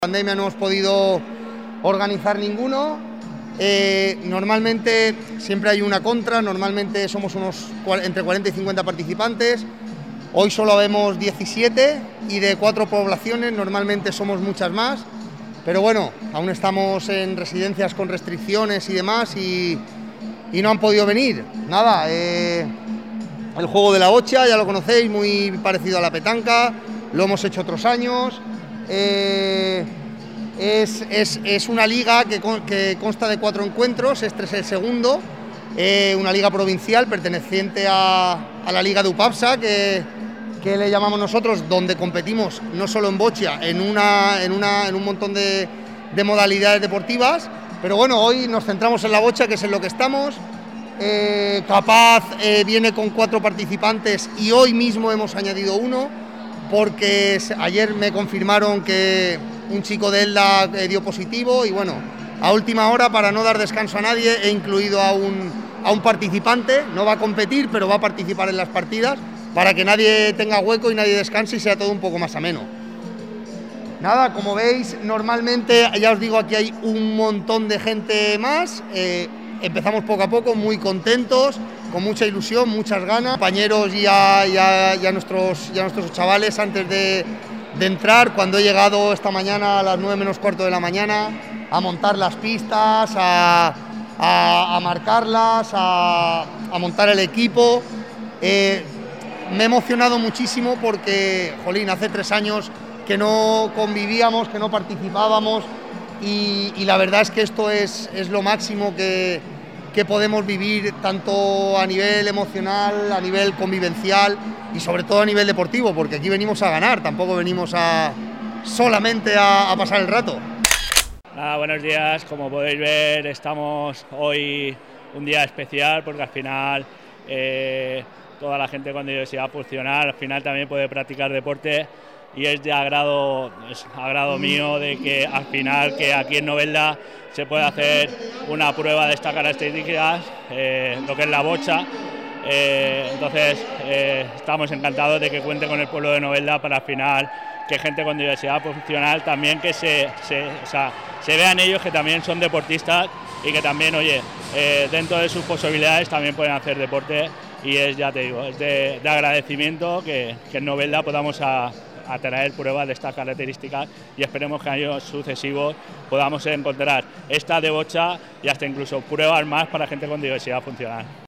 Pandemia no hemos podido organizar ninguno. Normalmente siempre hay una contra, normalmente somos entre 40 y 50 participantes. Hoy solo vemos 17 y de 4 poblaciones, normalmente somos muchas más. Pero bueno, aún estamos en residencias con restricciones y demás y no han podido venir. Nada, el juego de la bocha ya lo conocéis, muy parecido a la petanca, lo hemos hecho otros años. Es una liga que consta de 4 encuentros, este es el segundo, una liga provincial perteneciente a la liga de UPAPSA, que le llamamos nosotros, donde competimos no solo en bocha, en un montón de modalidades deportivas, pero bueno, hoy nos centramos en la bocha, que es en lo que estamos. Capaz viene con 4 participantes y hoy mismo hemos añadido uno, porque ayer me confirmaron que un chico de Elda dio positivo y bueno, a última hora, para no dar descanso a nadie, he incluido a un participante. No va a competir, pero va a participar en las partidas, para que nadie tenga hueco y nadie descanse y sea todo un poco más ameno. Nada, como veis, normalmente, ya os digo, aquí hay un montón de gente más. Empezamos poco a poco, muy contentos, con mucha ilusión, muchas ganas. Compañeros y a nuestros chavales, antes de entrar, cuando he llegado esta mañana a las 9 menos cuarto de la mañana, a montar las pistas, a marcarlas, a montar el equipo. Me he emocionado muchísimo porque, jolín, hace 3 años que no convivíamos, que no participábamos y la verdad es que esto es lo máximo que podemos vivir, tanto a nivel emocional, a nivel convivencial y sobre todo a nivel deportivo, porque aquí venimos a ganar, tampoco venimos solamente a pasar el rato. Nada, buenos días. Como podéis ver, estamos hoy un día especial porque al final toda la gente con diversidad funcional al final también puede practicar deporte, y es de agrado mío de que al final que aquí en Novelda se puede hacer una prueba de estas características, lo que es la bocha. Entonces estamos encantados de que cuente con el pueblo de Novelda para al final que gente con diversidad funcional también que se vean ellos que también son deportistas y que también, oye, dentro de sus posibilidades también pueden hacer deporte, y es, ya te digo, es de agradecimiento que en Novelda podamos a traer pruebas de estas características, y esperemos que en años sucesivos podamos encontrar esta de bocha y hasta incluso pruebas más para gente con diversidad funcional.